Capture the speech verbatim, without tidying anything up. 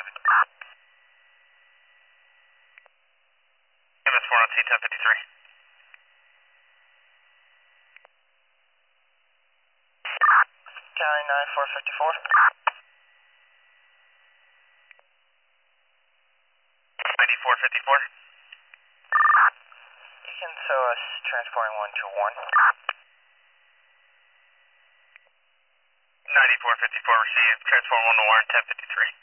driving. M S four on T ten fifty-three. County nine four fifty-four. ninety-four fifty-four. You can show us transporting one to one. ninety-four fifty-four received. Transport one to one, ten fifty-three.